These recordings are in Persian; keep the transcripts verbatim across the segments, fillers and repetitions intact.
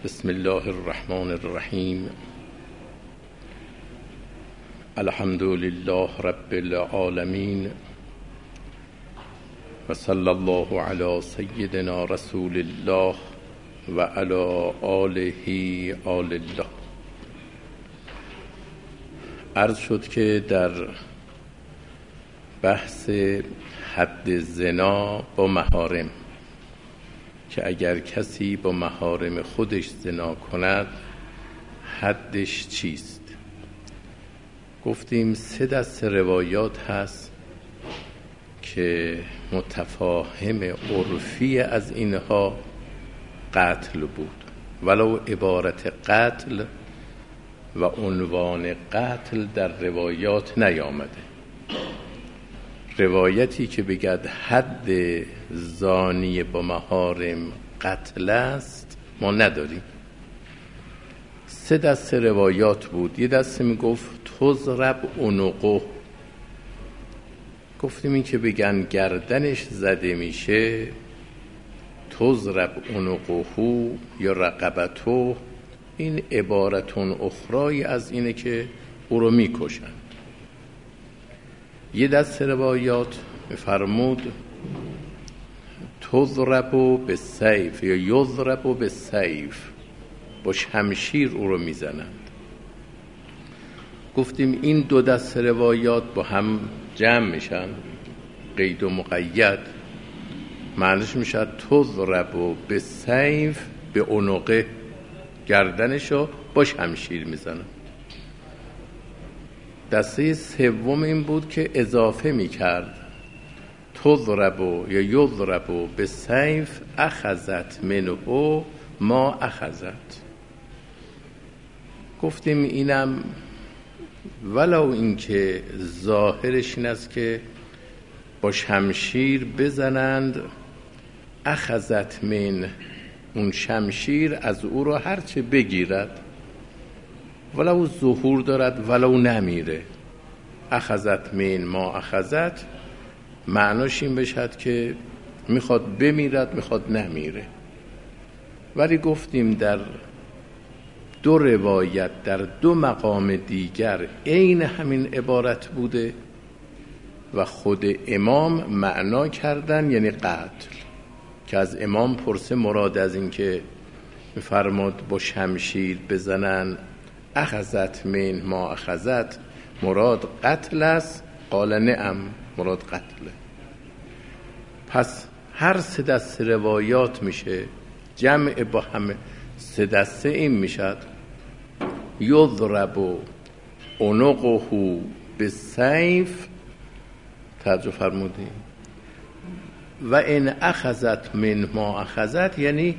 بسم الله الرحمن الرحیم. الحمد لله رب العالمین و صلی الله علی سیدنا رسول الله و علی آله آل الله. عرض شد که در بحث حد زنا با محارم که اگر کسی با محارم خودش زنا کند حدش چیست، گفتیم سه دسته روایات هست که متفاهم عرفی از اینها قتل بود، ولو عبارت قتل و عنوان قتل در روایات نیامده. روایتی که بگد حد زانی با محارم قتل است ما نداریم. سه دسته روایات بود. یه دسته میگفت تضرب عنقه، گفتیم این که بگن گردنش زده میشه، تضرب عنقه یا رقبته، این عبارتون اخرای از اینه که او رو میکشن. یه دست روایات فرمود تضرب بالسیف یا یضرب بالسیف، با شمشیر او رو میزنند. گفتیم این دو دست روایات با هم جمع میشن، قید و مقید، معنیش میشه تضرب بالسیف به عنقه، گردنشو با شمشیر میزنن. دسته سوم این بود که اضافه میکرد تضرب یا یضرب بالسیف اخذت منه ما اخذت. گفتیم اینم ولو اینکه ظاهرش این است که با شمشیر بزنند، اخذت من، اون شمشیر از او را هرچه بگیرد ولو ظهور دارد ولو نمیره. اخذت من ما اخذت معناش این بشد که میخواد بمیرد میخواد نمیره. ولی گفتیم در دو روایت در دو مقام دیگر عین همین عبارت بوده و خود امام معنا کردن یعنی قتل. که از امام پرسه مراد از این که فرمود با شمشیر بزنن اخذت من ما اخذت مراد قتل است، قال نعم مراد قتله. پس هر سه دسته روایات میشه جمع با هم سه دسته این میشد یضرب عنقه بالسیف، توجه فرمودیم، و ان اخذت من ما اخذت، یعنی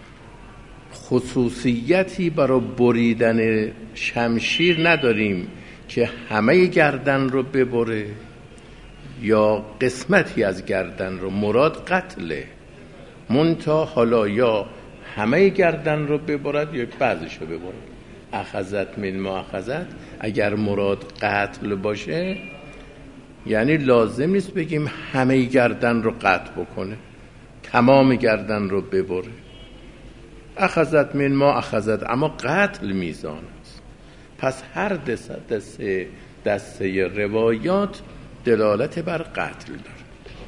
خصوصیتی برای بریدن شمشیر نداریم که همه گردن رو ببره یا قسمتی از گردن رو، مراد قتله. منتها حالا یا همه گردن رو ببرد یا بعضش رو ببرد. اخذت من ما اخذت اگر مراد قتل باشه یعنی لازم نیست بگیم همه گردن رو قطع بکنه، تمام گردن رو ببره. اخذت من ما اخذت، اما قتل میزان است. پس هر دسته دسته, دسته روایات دلالت بر قتل داره.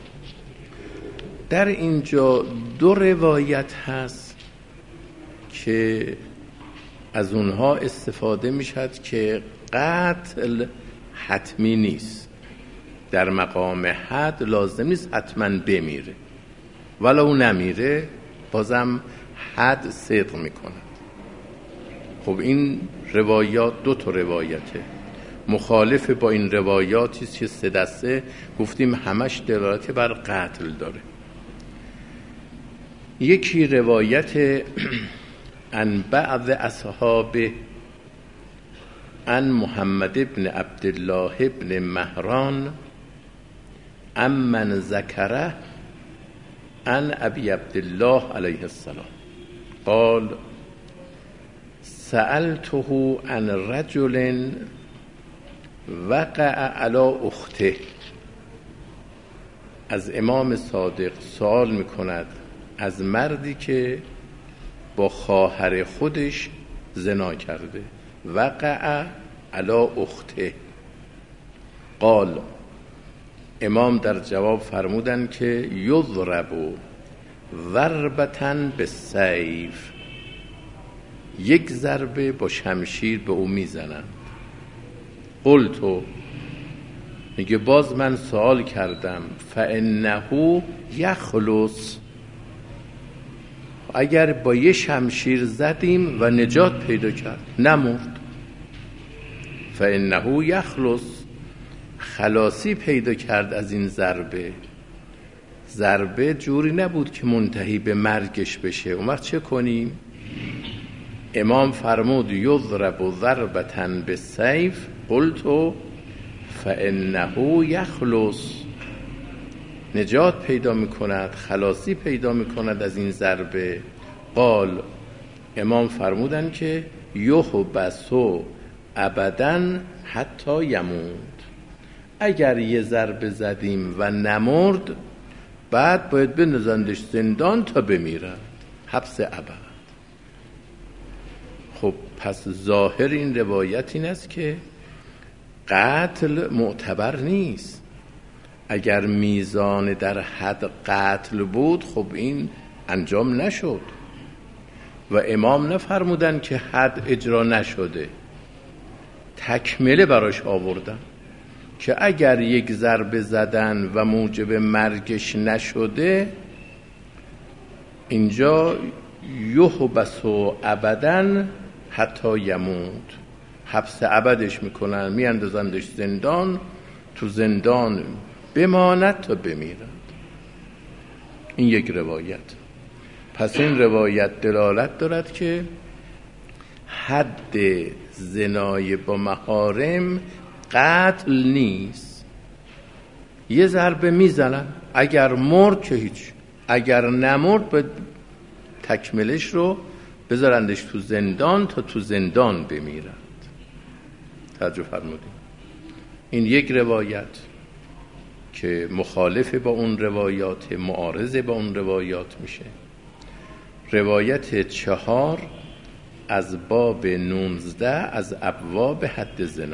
در اینجا دو روایت هست که از اونها استفاده میشد که قتل حتمی نیست. در مقام حد لازم نیست حتما بمیره، ولو نمیره بازم حد صدق میکند. خب این روایات دو تا روایته، مخالف با این روایاتی که سه دسته گفتیم همش دلالت بر قتل داره. یکی روایت عن بعض اصحاب عن محمد ابن عبدالله ابن مهران امن ذکره عن ابی عبدالله علیه السلام قال سألته عن رجل وقع علی اخته. از امام صادق سوال میکند از مردی که با خواهر خودش زنا کرده. وقع علی اخته. قال، امام در جواب فرمودن که یضرب ضربتن بالسیف، یک ضربه با شمشیر به او میزنند. قلتو، میگه باز من سوال کردم، فانه یخلص، اگر با یه شمشیر زدیم و نجات پیدا کرد، نمرد، فانه یخلص، خلاصی پیدا کرد از این ضربه. ضربه جوری نبود که منتهی به مرگش بشه. اون وقت چه کنیم؟ امام فرمود یضرب ضربتن بالسیف. قلت فانه یخلص، نجات پیدا میکند، خلاصی پیدا میکند از این ضربه. قال، امام فرمودن که یحبس ابدا حتی یموت، اگر یه ضربه زدیم و نمرد، بعد باید بندازندش زندان تا بمیرد، حبس ابد. خب پس ظاهر این روایت این است که قتل معتبر نیست. اگر میزان در حد قتل بود، خب این انجام نشد و امام نفرمودن که حد اجرا نشده، تکمله براش آوردن که اگر یک ضربه زدن و موجب مرگش نشده، اینجا یحبس ابدا حتی یموت، حبس ابدش میکنن، میاندازندش زندان، تو زندان بماند تا بمیرد. این یک روایت. پس این روایت دلالت دارد که حد زنای با محارم قتل نیست. یه ضربه میزنن، اگر مرد که هیچ، اگر نمرد باید تکملش رو بذارندش تو زندان تا تو زندان بمیرد. توجه فرمودیم. این یک روایت که مخالف با اون روایات، معارض با اون روایات میشه. روایت چهار از باب نوزده از ابواب حد زنا.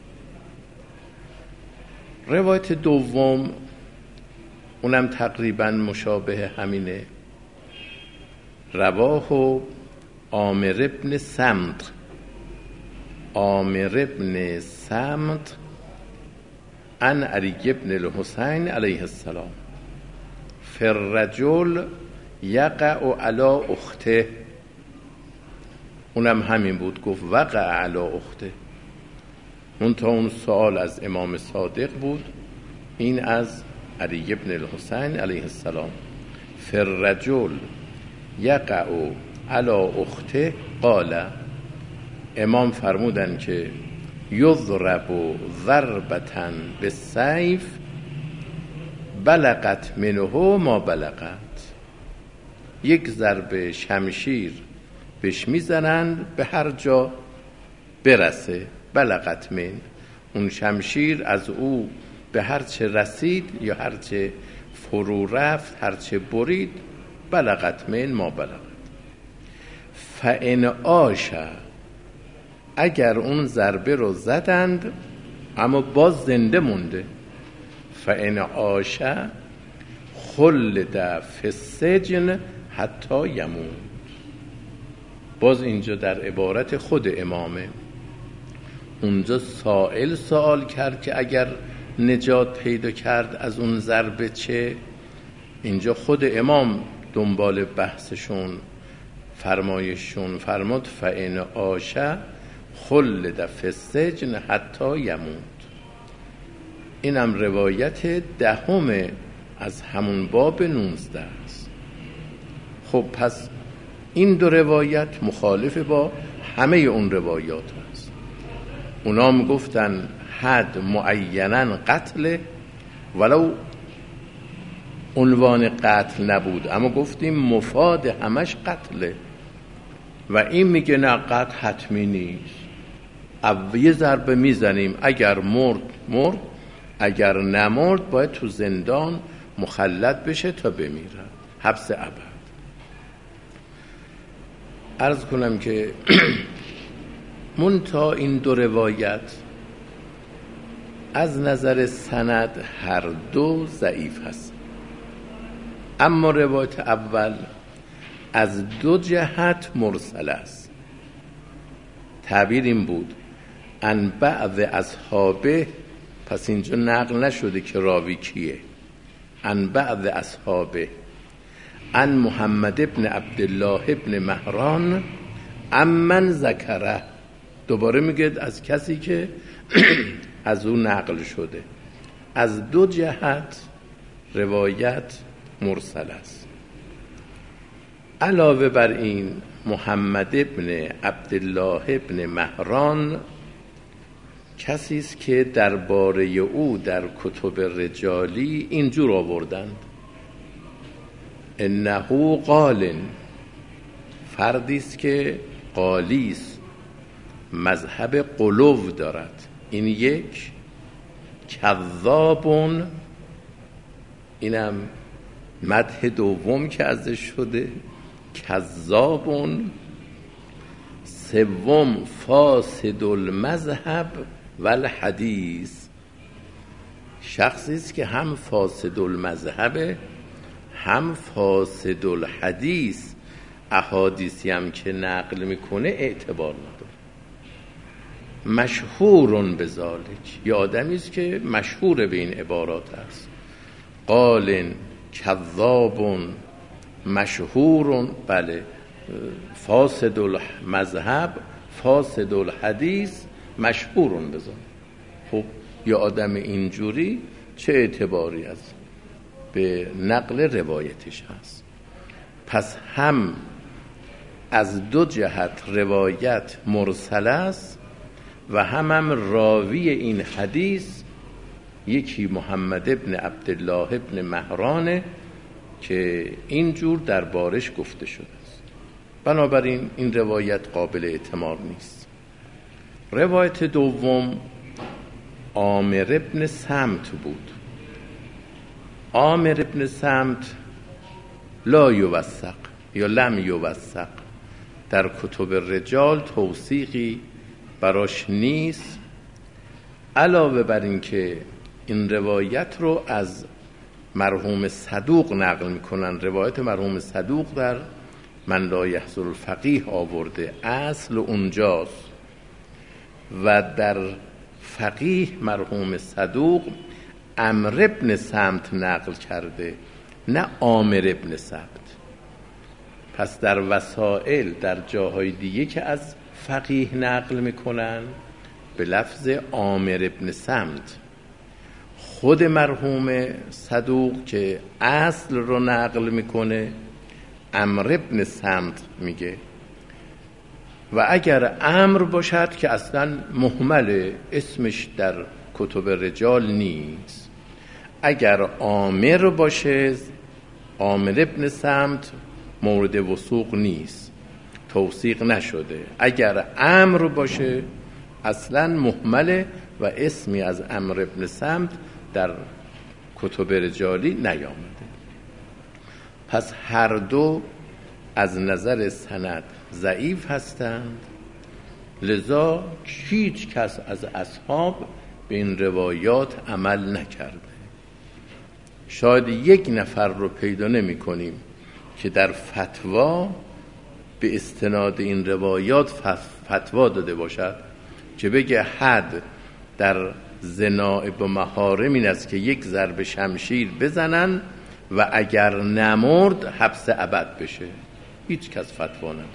روایت دوم اونم تقریبا مشابه همینه. رواه عامر ابن سمت، عامر ابن سمت عن علی ابن الحسین علیه السلام، فالرجل یقع علی اخته. اونم همین بود، گفت وقع علی اخته. اون تا اون سوال از امام صادق بود، این از علی ابن الحسین علیه السلام. فالرجل یقع علی اخته قال، امام فرمودن که یضرب ضربتن بالسیف بلغت منه ما بلغت، یک ضربه شمشیر بهش میزنند به هر جا برسه. بلغت من، اون شمشیر از او به هر چه رسید یا هر چه فرو رفت، هر چه برید، بلغت من ما بلغت. فان عاش، اگر اون ضربه رو زدند اما باز زنده مونده، فان عاش خلد فی السجن حتی یموت. باز اینجا در عبارت خود امامه. اونجا سائل سوال کرد که اگر نجات پیدا کرد از اون ضربه چه؟ اینجا خود امام دنبال بحثشون، فرمایششون فرمود فان عاش خلد فی السجن حتی یموت. اینم روایت دهم از همون باب نوزده است. خب پس این دو روایت مخالف با همه اون روایات است. اونا هم گفتن حد معیناً قتل، ولو عنوان قتل نبود، اما گفتیم مفاد همش قتله. و این میگه نه، قتل حتمی نیست، یه ضربه میزنیم، اگر مرد مرد، اگر نمرد باید تو زندان مخلد بشه تا بمیرد، حبس ابد. عرض کنم که منتها این دو روایت از نظر سند هر دو ضعیف هست، اما روایت اول از دو جهت مرسل است. تعبیر این بود ان بعض اصحابه، پس اینجا نقل نشده که راوی کیه. ان بعض اصحابه ان محمد ابن عبدالله ابن مهران امن ذکره، دوباره میگه از کسی که از او نقل شده. از دو جهت روایت مرسل است. علاوه بر این محمد ابن عبدالله ابن مهران کسی است که درباره او در کتب رجالی اینجور آوردند انه قال، فردی است که قالی است، مذهب قلو دارد. این یک. کذابون، اینم مدح دوم که ازش شده، کذابون. سوم فاسد المذهب والحدیث، شخصی است که هم فاسد المذهب هم فاسد الحدیث، احادیثی هم که نقل میکنه اعتبار نداره. مشهورون بذالک، یه آدمی است که مشهور به این عبارات است. قال کذابون مشهورون، بله، فاسد المذهب فاسد الحدیث مشهورون بذار. خب یه آدم اینجوری چه اعتباری از به نقل روایتش هست؟ پس هم از دو جهت روایت مرسل است و هم هم راوی این حدیث یکی محمد ابن عبدالله ابن مهرانه که اینجور دربارش گفته شده است. بنابراین این روایت قابل اعتماد نیست. روایت دوم عامر ابن صمت بود. عامر ابن صمت لا یوثق یا لم یوثق، در کتب رجال توثیقی براش نیست. علاوه بر این که این روایت رو از مرحوم صدوق نقل میکنن. روایت مرحوم صدوق در من لا یحصل الفقیه آورده، اصل اونجاست، و در فقیه مرحوم صدوق عمرو ابن صمت نقل کرده، نه عامر ابن صمت. پس در وسائل در جاهای دیگه که از فقیه نقل میکنن به لفظ عامر ابن صمت، خود مرحوم صدوق که اصل رو نقل میکنه عمرو ابن صمت میگه. و اگر امر باشد که اصلا مهمل، اسمش در کتب رجال نیست. اگر عامر باشه عامر ابن صمت مورد وثوق نیست، توثیق نشده. اگر امر باشه اصلا مهمله و اسمی از عمرو ابن صمت در کتب رجالی نیامده. پس هر دو از نظر سند ضعیف هستند، لذا هیچ کس از اصحاب به این روایات عمل نکرده. شاید یک نفر رو پیدا نمی کنیم که در فتوا به استناد این روایات فتوا داده باشد که بگه حد در زنا با محارم این است که یک ضرب شمشیر بزنن و اگر نمرد حبس ابد بشه. هیچ کس فتوا نداره.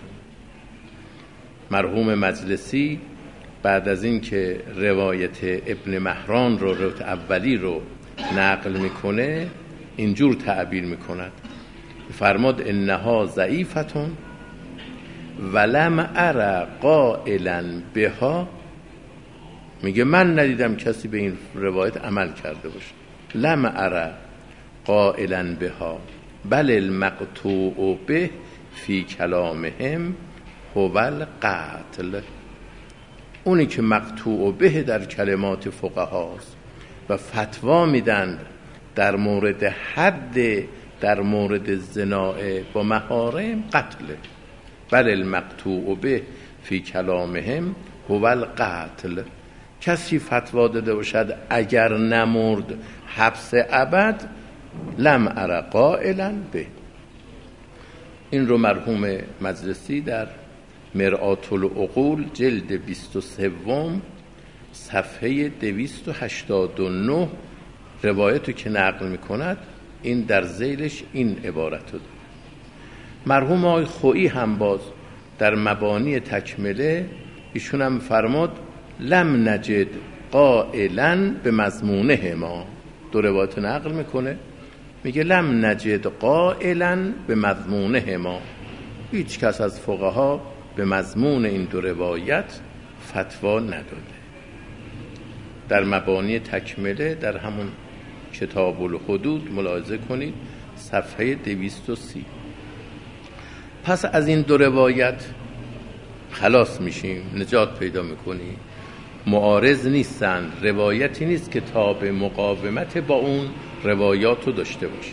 مرحوم مجلسی بعد از این که روایت ابن مهران رو روایت اولی رو نقل میکنه اینجور تعبیر میکند، فرماد انها ضعیفتون ولم ارى قائلا بها، میگه من ندیدم کسی به این روایت عمل کرده باشه. لم ارى قائلا بها بل المقطوع به فی کلامهم هو القتل. اونی که مقطوع به در کلمات فقهاست و فتوا میدن در مورد حد در مورد زنا با محارم قتله. بل المقطوع به فی کلامهم هو القتل. کسی فتوا داده باشد اگر نمرد حبس ابد، لم ار قائلا به. این رو مرحوم مجلسی در مرآت العقول جلد بیست و سه صفحه دویست و هشتاد و نه روایتو که نقل میکند، این در ذیلش این عبارتو داره. مرحوم آقای خویی هم باز در مبانی تکمله ایشون هم فرمود لم نجد قائلا به مضمونه ما. دو روایت نقل میکنه، میگه لم نجد قائلا به مضمونه ما. هیچ کس از فقها به مضمون این دو روایت فتوا نداده. در مبانی تکمله در همون کتاب الحدود ملاحظه کنید صفحه دویست و سی. پس از این دو روایت خلاص میشیم، نجات پیدا میکنیم. معارض نیستند، روایتی نیست که تا به مقاومت با اون روایات رو داشته باشیم.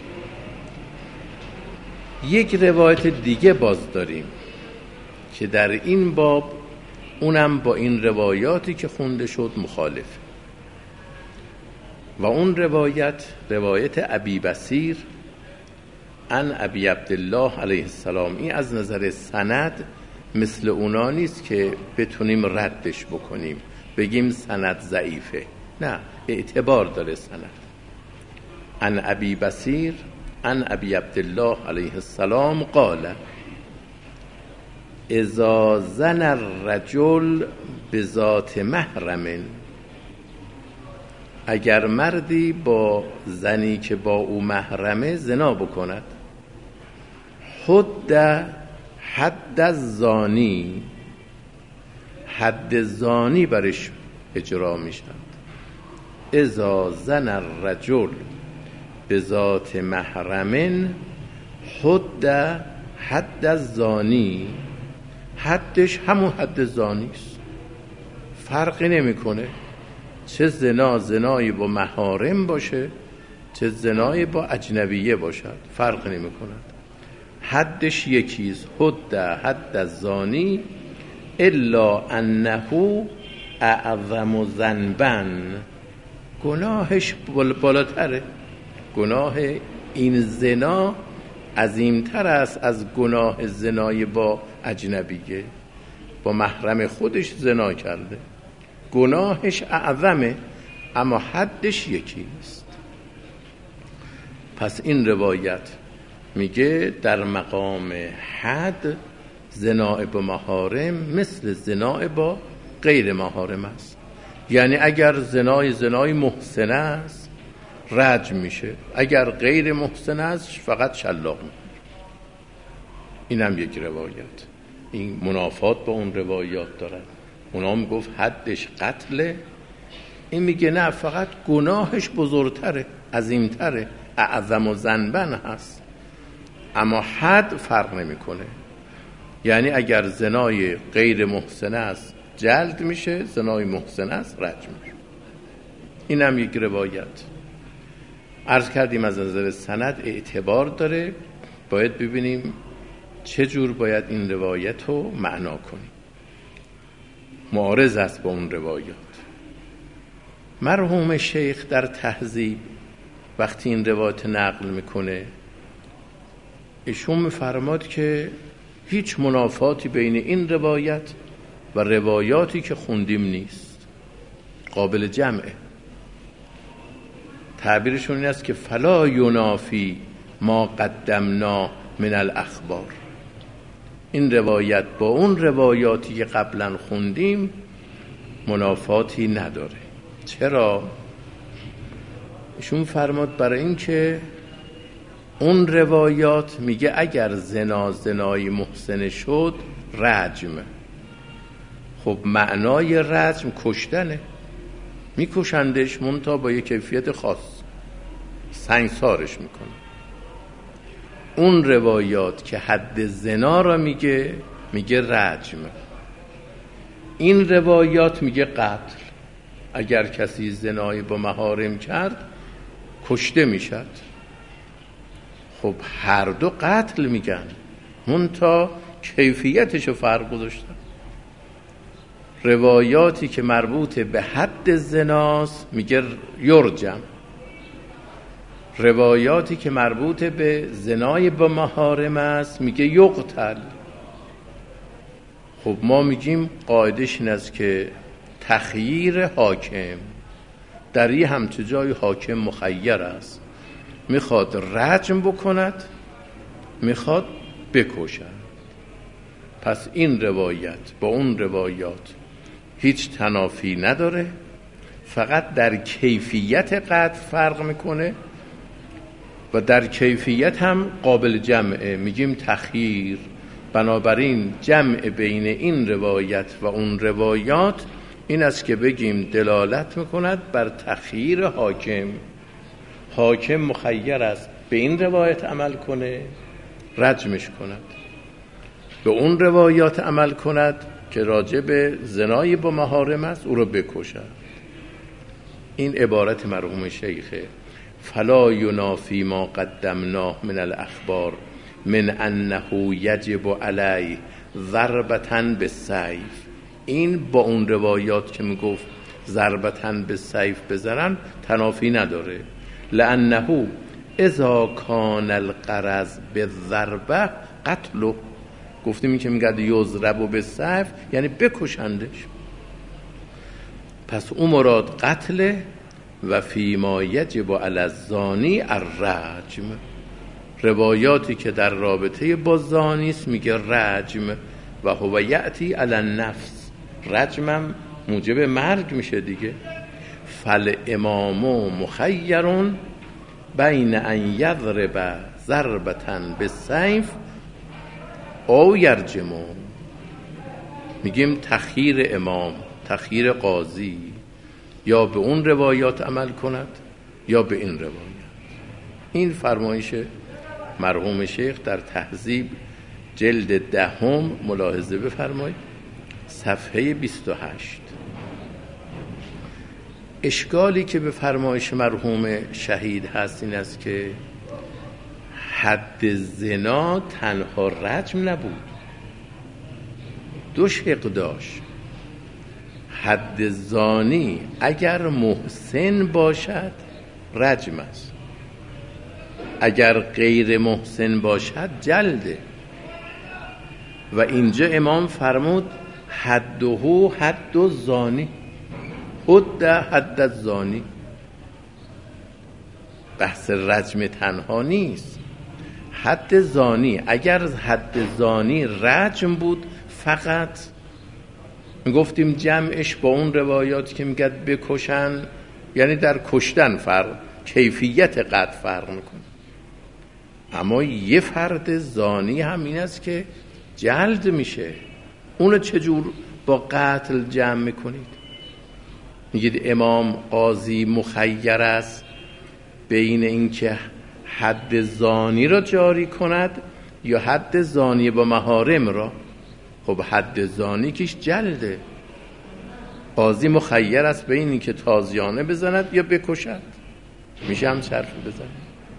یک روایت دیگه باز داریم که در این باب اونم با این روایاتی که خونده شد مخالف، و اون روایت روایت ابی بصیر عن ابی عبدالله علیه السلام. این از نظر سند مثل اونا نیست که بتونیم ردش بکنیم بگیم سند ضعیفه، نه، اعتبار داره سند. عن ابی بصیر عن ابی عبدالله علیه السلام قال اذا زن الرجل بذات محرم، اگر مردی با زنی که با او محرمه زنا بکند، حد حد الزانی، حد زانی برش اجرا می شود. اذا زن الرجل بذات محرم حد حد الزانی، حدش همون حد زانی است، فرقی نمیکنه چه زنا زنایی با محارم باشه چه زنایی با اجنبیه باشد، فرق نمی کند، حدش یکیست. حد حد الزانی الا انه اعظم ذنبا، گناهش بالاتره، گناه این زنا عظیمتر است از گناه زنای با اجنبیه. با محرم خودش زنا کرده، گناهش اعظمه اما حدش یکیست. پس این روایت میگه در مقام حد زنا با محارم مثل زنا با غیر محارم است. یعنی اگر زنای زنای محسن است رجم میشه، اگر غیر محسن است فقط شلاق میشه. این هم یک روایت، این منافات با اون روایات دارد. اونا هم گفت حدش قتله، این میگه نه، فقط گناهش بزرگتره، عظیمتره، اعظم و ذنبن هست، اما حد فرق نمیکنه. یعنی اگر زنای غیر محسن است جلد میشه، زنای محسن است رجم میشه. این هم یک روایت. عرض کردیم از نظر سند اعتبار داره، باید ببینیم چه جور باید این روایت رو معنا کنیم. معارض است با اون روایات. مرحوم شیخ در تهذیب وقتی این روایت نقل میکنه ایشون میفرماد که هیچ منافاتی بین این روایت و روایاتی که خوندیم نیست، قابل جمعه. تعبیرشون این است که فلا ینافی ما قدمنا من الاخبار، این روایت با اون روایاتی که قبلا خوندیم منافاتی نداره. چرا؟ ایشون فرماد برای این که اون روایات میگه اگر زنا زنای محسن شد رجم. خب معنای رجم کشتنه، میکشندش منتها با یک کیفیت خاص، سنگسارش میکنه. اون روایات که حد زنا را میگه میگه رجم، این روایات میگه قتل. اگر کسی زنای با محارم کرد کشته میشد. خب هر دو قتل میگن، منتها کیفیتشو فرق گذاشتن. روایاتی که مربوط به حد زناست میگه یرجم، روایاتی که مربوط به زنای با محارم است میگه یقتل. خب ما میگیم قاعدش این است که تخییر حاکم در یه همچه جای حاکم مخیر است، میخواد رجم بکند میخواد بکشد. پس این روایت با اون روایات هیچ تنافی نداره، فقط در کیفیت قتل فرق میکنه و در کیفیت هم قابل جمعه، میگیم تخییر. بنابراین جمع بین این روایت و اون روایات این است که بگیم دلالت میکند بر تخییر حاکم. حاکم مخیر است به این روایت عمل کنه رجمش کند، به اون روایات عمل کند که راجع به زنای با محارم است او رو بکشد. این عبارت مرحوم شیخه. فلا ینافی ما قدمناه من الاخبار من انه یجب علی ضربتن بالسیف. این با اون روایات که میگفت ضربتن بالسیف بزنن تنافی نداره. لانه اذا کان الغرض بالضربه قتله. گفتیم این که میگه یضرب بالسیف یعنی بکشندش، پس اون مراد قتل. و فیما یجب علی الزانی الرجم، روایاتی که در رابطه با زانی است میگه رجم. و هو یأتی علی النفس، رجمم موجب مرگ میشه دیگه. فل امام مخیر بین ان یضرب ضربتن بالسیف او یرجم. میگیم تخییر امام، تخییر قاضی، یا به اون روایات عمل کند یا به این روایات. این فرمایش مرحوم شیخ در تهذیب جلد دهم ملاحظه بفرمایید، صفحه بیست و هشت. اشکالی که به فرمایش مرحوم شهید هست این است که حد زنا تنها رجم نبود، دو شق داشت. حد زانی اگر محسن باشد رجم است، اگر غیر محسن باشد جلده. و اینجا امام فرمود حده حد الزانی، حد حد الزانی. بحث رجم تنها نیست، حد زانی. اگر حد زانی رجم بود فقط میگفتیم جمعش با اون روایاتی که میگه بکشن، یعنی در کشتن فرق، کیفیت قتل فرق میکنه. اما یه فرد زانی هم این است که جلد میشه، اونو چجور با قتل جمع میکنید؟ میگید امام قاضی مخیر است بین این که حد زانی را جاری کند یا حد زانی با محارم را. خب حد زانی کش جلده، قاضی مخیر است بین این که تازیانه بزند یا بکشد. میشه هم شرف بزند.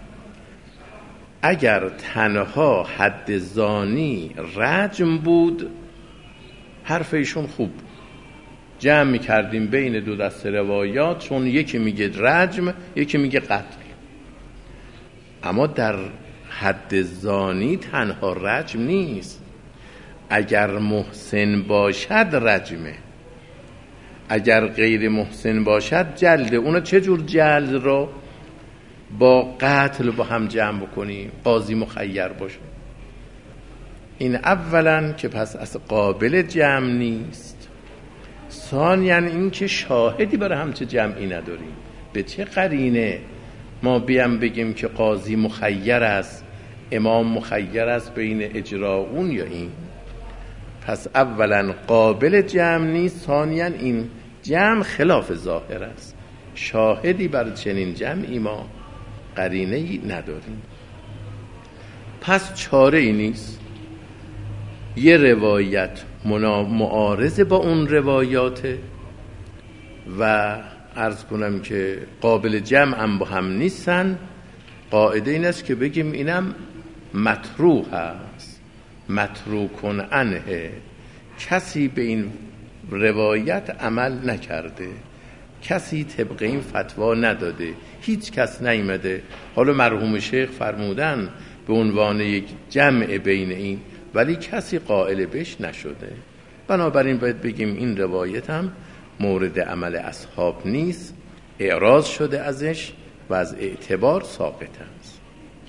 اگر تنها حد زانی رجم بود حرف ایشون خوب، جمع میکردیم بین دو دست روایات، چون یکی میگه رجم یکی میگه قتل. اما در حد زانی تنها رجم نیست، اگر محسن باشد رجمه، اگر غیر محسن باشد جلده. اونا چجور جلد رو با قتل با هم جمع بکنیم؟ قاضی مخیر باشه. این اولا که پس از قابل جمع نیست. ثانیاً این که شاهدی برای همچه جمعی نداریم. به چه قرینه ما بیام بگیم که قاضی مخیر است، امام مخیر است بین اجرا اون یا این؟ پس اولا قابل جمع نیست، ثانیاً این جمع خلاف ظاهر است، شاهدی بر چنین جمعی ما قرینه‌ای نداریم. پس چاره ای نیست، یه روایت معارض با اون روایاته و عرض کنم که قابل جمع هم با هم نیستن. قاعده این است که بگیم اینم مطروح است، متروکن عنه، کسی به این روایت عمل نکرده، کسی طبق این فتوا نداده، هیچ کس نیامده. حالا مرحوم شیخ فرمودن به عنوان یک جمع بین این، ولی کسی قائل بهش نشده. بنابراین باید بگیم این روایت هم مورد عمل اصحاب نیست، اعراض شده ازش و از اعتبار ساقط است.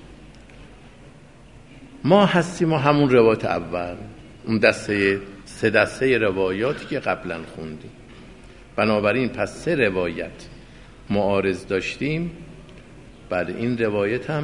ما هستیم و همون روایت اول، اون دسته سه دسته روایاتی که قبلا خوندیم. بنابراین پس سه روایت معارض داشتیم. بعد این روایت هم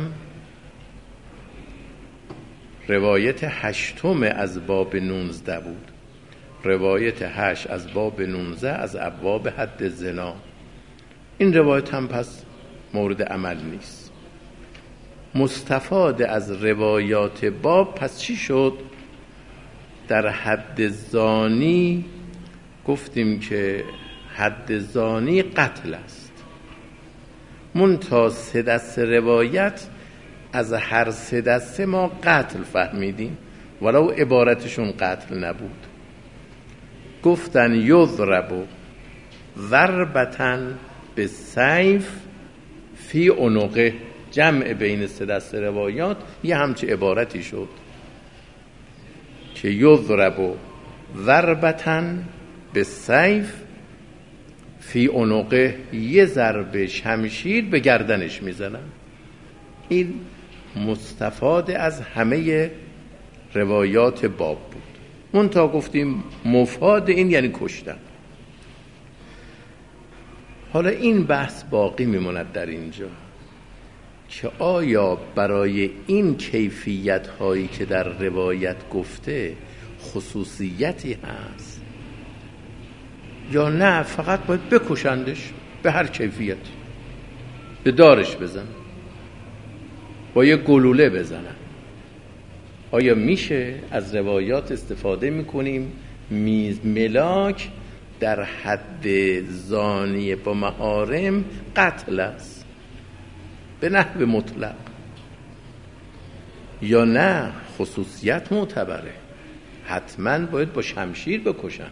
روایت هشتم از باب نوزده بود، روایت هشت از باب نوزده از ابواب حد زنا. این روایت هم پس مورد عمل نیست. مستفاد از روایات باب پس چی شد؟ در حد زانی گفتیم که حد زانی قتل است. منتها سه دسته روایت از هر سه دسته ما قتل فهمیدیم ولو عبارتشون قتل نبود. گفتن یضرب ضربة بالسیف فی عنقه، جمع بین سه دسته روایات یه همچه عبارتی شد که یضرب ضربة بالسیف فی عنقه، یه ضرب شمشیر به گردنش میزنن. این مستفاد از همه روایات باب بود. منتها گفتیم مفاد این یعنی کشتن. حالا این بحث باقی میماند در اینجا که آیا برای این کیفیت هایی که در روایت گفته خصوصیتی هست یا نه فقط باید بکشندش به هر کیفیت، به دارش بزن، با یه گلوله بزنن. آیا میشه از روایات استفاده میکنیم میز ملاک در حد زانی با محارم قتل است به نحو مطلق، یا نه خصوصیت معتبره حتما باید با شمشیر بکشن؟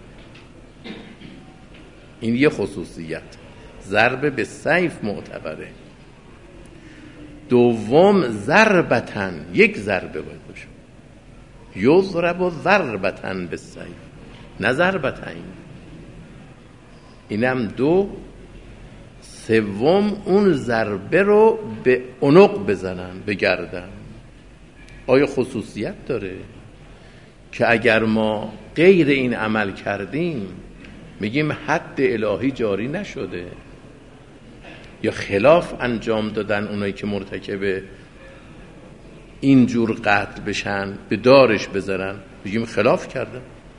این یه خصوصیت. ضرب به سیف معتبره. دوم ضربتن، یک ضربه باید باشه. یضرب و ضربتن به سیف، نه ضربتن. اینم دو. سوم اون ضربه رو به عنق بزنن، به گردن. آیا خصوصیت داره که اگر ما غیر این عمل کردیم میگیم حد الهی جاری نشده یا خلاف انجام دادن اونایی که مرتکب اینجور قتل بشن به دارش بذارن، میگیم خلاف کردن؟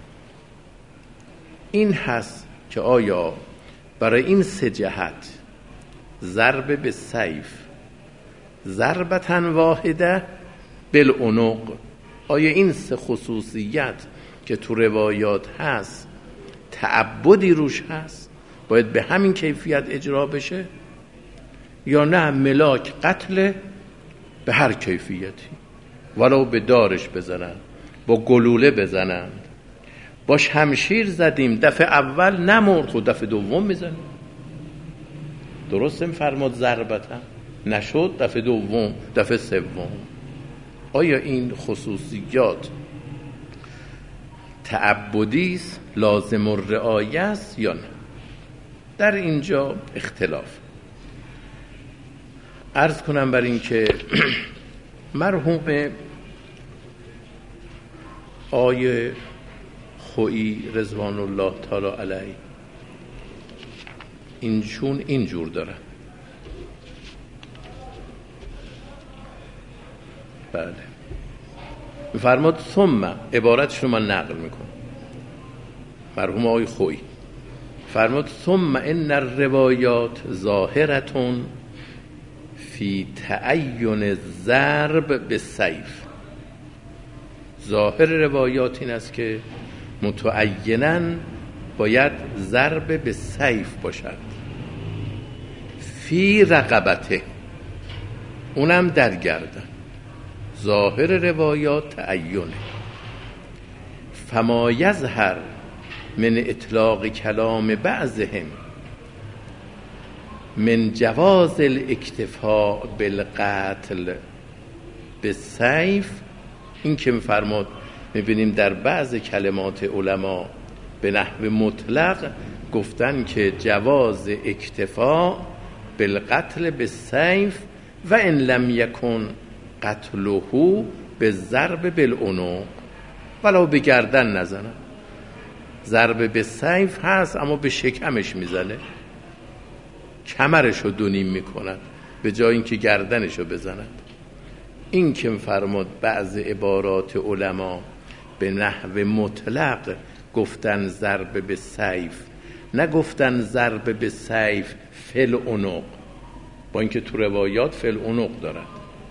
این هست که آیا برای این سه جهت ضرب به سیف، ضربتن واحده بالعنق، آیا این سه خصوصیت که تو روایات هست تعبدی روش هست باید به همین کیفیت اجرا بشه، یا نه ملاک قتل به هر کیفیتی، ولو به دارش بزنن، با گلوله بزنن، با شمشیر زدیم دفعه اول نمرد خود دفعه دوم میزنیم. درستم فرماد ضربتن نشد دفعه دوم دفعه سوم. آیا این خصوصیات تعبدی است لازم الرعایه است یا نه؟ در اینجا اختلاف. عرض کنم بر این که مرحوم آیه خویی رضوان الله تعالی علیه اینشون اینجور دارن. بله فرماد ثم، عبارتش رو من نقل میکنم، مرحوم آقای خویی فرماد ثم ان الروایات ظاهرتون فی تعین الضرب بالسیف. ظاهر روایات این است که متعیناً باید ضرب به سیف باشد، فی رقبته، اونم در گردن. ظاهر روایات تعینه. فما یظهر من اطلاق کلام بعضهم من جواز الاکتفاء بالقتل بالسیف، این که می‌فرماد می‌بینیم در بعض کلمات علما به نحو مطلق گفتن که جواز اکتفاء بالقتل بالسیف و ان لم یکن قتله بالضرب بالعنق، ولو به گردن نزنن. ضرب به سیف هست اما به شکمش میزنه، کمرشو دونیم میکند به جای اینکه گردنشو بزند. این که فرمود بعض عبارات علما به نحو مطلق گفتن ضرب به سیف، نگفتن ضرب به سیف فل عنق، با اینکه تو روایات فل عنق دارد.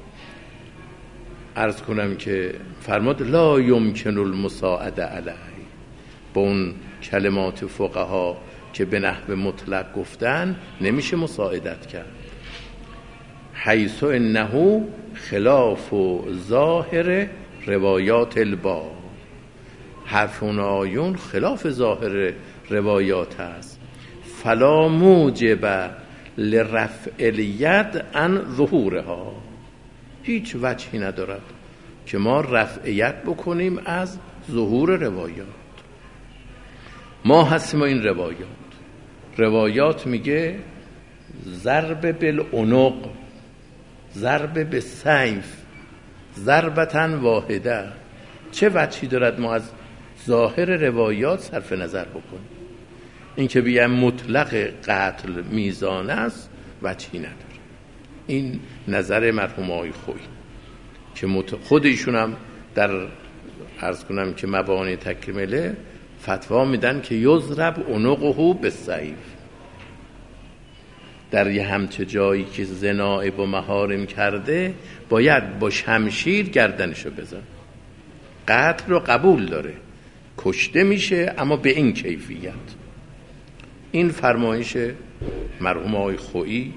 عرض کنم که فرمود لا یمکن المساعده علیه، با اون کلمات فقها که به نحو مطلق گفتن نمیشه مساعدت کرد. حیث انه خلاف ظاهر روایات الباب، حرف اون آیون خلاف ظاهر روایات هست. فلا موجب لرفع الید عن ظهورها، هیچ وجهی ندارد که ما رفعیت بکنیم از ظهور روایات. ما هستیم این روایات روایات میگه ضرب بالعنق، ضرب به سیف، ضربتن واحده. چه وجهی دارد ما از ظاهر روایات صرف نظر بکنیم؟ این که بگم مطلق قتل میزان است وجهی نداره. این نظر مرحوم آقای خویی که مت... خود ایشون هم در عرض کنم که مبانی تکمیله فتوا میدن که یضرب عنقه بالسیف، در یه همچه جایی که زنائب و محارم کرده باید با شمشیر گردنشو بزن. قتل رو قبول داره، کشته میشه اما به این کیفیت. این فرمایش مرحوم آقای خویی.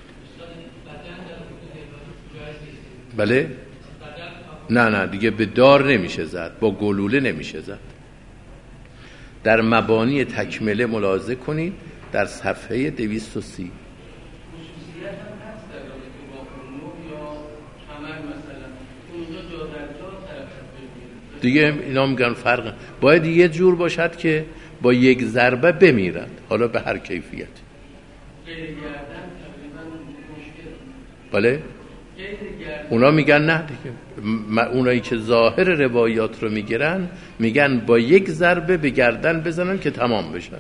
بله؟ نه نه دیگه به دار نمیشه زد، با گلوله نمیشه زد. در مبانی تکمله ملاحظه کنید در صفحه دویست و سی. دیگه اینا میگن فرق باید یه جور باشد که با یک ضربه بمیرند، حالا به هر کیفیت. بله؟ اونا میگن نه دیگه، اونایی که ظاهر روایات رو میگیرن میگن با یک ضربه به گردن بزنن که تمام بشن.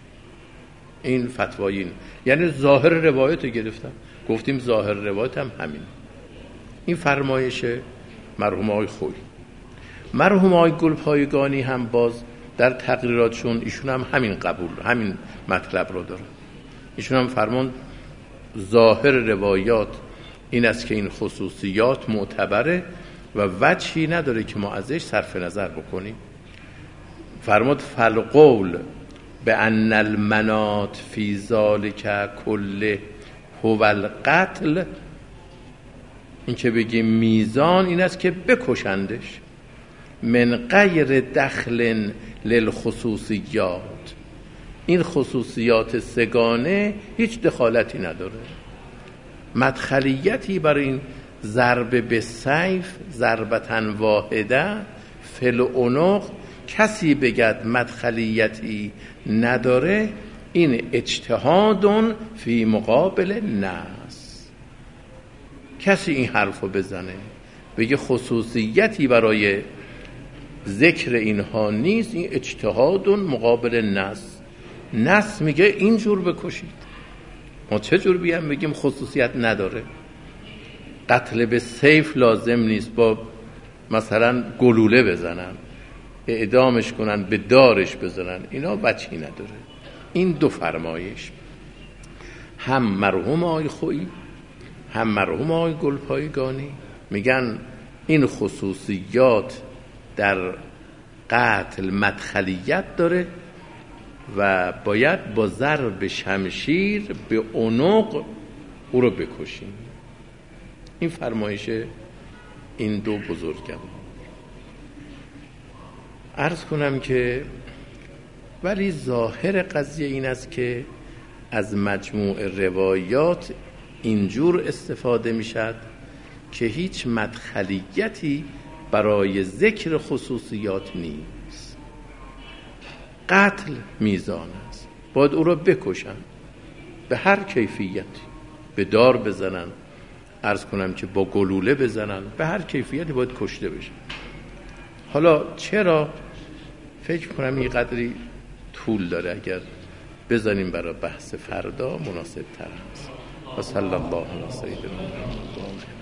این فتوای این یعنی ظاهر روایت رو گرفتن، گفتیم ظاهر روایت هم همین. این فرمایش مرحوم آقای خویی. مرحوم آقای گلپایگانی هم باز در تقریراتشون ایشون هم همین قبول همین مطلب رو داره. ایشون هم فرمون ظاهر روایات این است که این خصوصیات معتبره و وجهی نداره که ما ازش صرف نظر بکنیم. فرمود فالقول به ان المنات فی ذالک کله هو القتل، این که بگیم میزان این است که بکشندش، من غیر دخل للخصوصیات، این خصوصیات سگانه هیچ دخالتی نداره، مدخلیتی برای این ضرب به سیف ضربتن واحده فل عنق کسی بگد مدخلیتی نداره، این اجتهادون فی مقابل نص. کسی این حرفو بزنه بگه خصوصیتی برای ذکر اینها نیست، این اجتهادون مقابل نص. نص میگه اینجور بکشید، ما چه جور بیام بگیم خصوصیت نداره؟ قتل به سیف لازم نیست، با مثلا گلوله بزنن، اعدامش کنن، به دارش بزنن، اینا وجهی نداره. این دو فرمایش هم مرحوم آقای خویی هم مرحوم آقای گلپایگانی میگن این خصوصیات در قتل مدخلیت داره و باید با ضرب شمشیر به عنق او رو بکشیم. این فرمایش این دو بزرگم. عرض کنم که ولی ظاهر قضیه این است که از مجموع روایات اینجور استفاده می شد که هیچ مدخلیتی برای ذکر خصوصیات نیست. قتل میزان است، باید او را بکشن به هر کیفیتی، به دار بزنن، عرض کنم که با گلوله بزنن، به هر کیفیتی باید کشته بشن. حالا چرا؟ فکر کنم این قدری طول داره، اگر بزنیم برای بحث فردا مناسب تر است. و صلی الله علی سیدنا محمد.